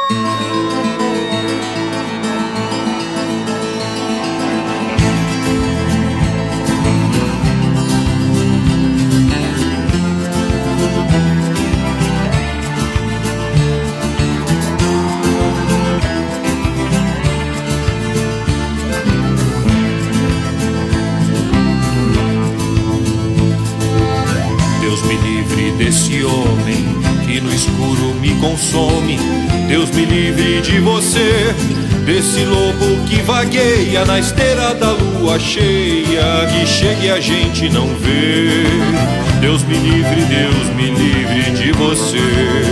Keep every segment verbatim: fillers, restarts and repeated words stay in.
Desse homem que no escuro me consome, Deus me livre de você, desse lobo que vagueia na esteira da lua cheia, que chega e a gente não vê. Deus me livre, Deus me livre de você.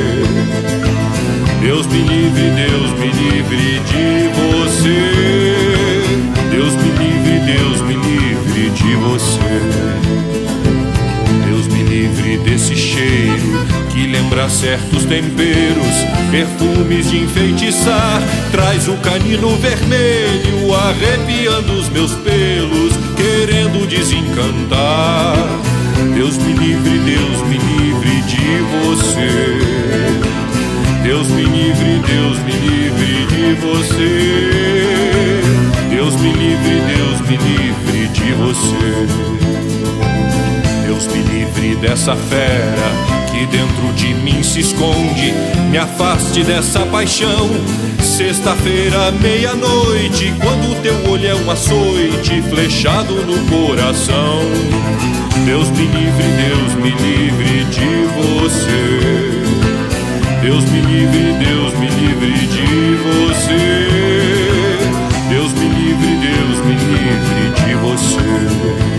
Deus me livre, Deus me livre de você. Deus me livre, Deus me livre de você. Deus me livre desse cheiro que lembra certos temperos, perfumes de enfeitiçar, traz o canino vermelho arrepiando os meus pelos, querendo desencantar. Deus me livre, Deus me livre de você. Deus me livre, Deus me livre de você. Deus me livre, Deus me livre de você. Deus me livre dessa fera que dentro de mim se esconde, me afaste dessa paixão. Sexta-feira, meia-noite, quando teu olho é um açoite flechado no coração. Deus me livre, Deus me livre de você. Deus me livre, Deus me livre de você. Deus me livre, Deus me livre de você.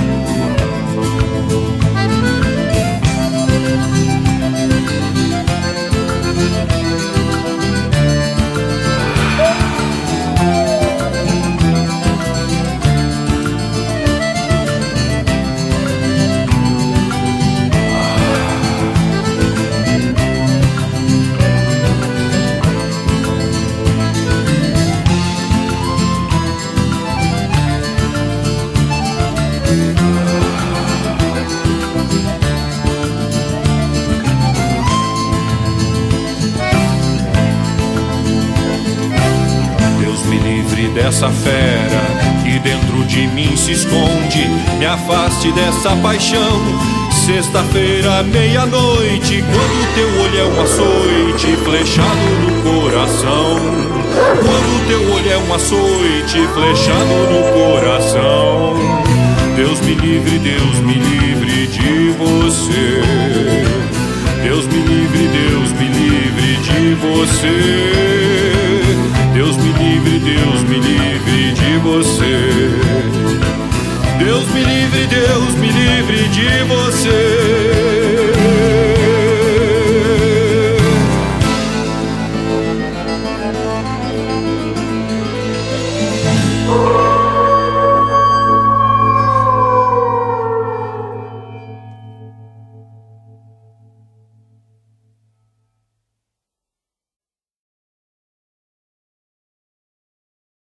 Dessa fera que dentro de mim se esconde, me afaste dessa paixão. Sexta-feira, meia-noite, quando teu olho é um açoite flechado no coração. Quando teu olho é um açoite flechado no coração. Deus me livre, Deus me livre de você. Deus me livre, Deus me livre de você. Deus me livre, Deus me livre de você. Deus me livre, Deus me livre de você.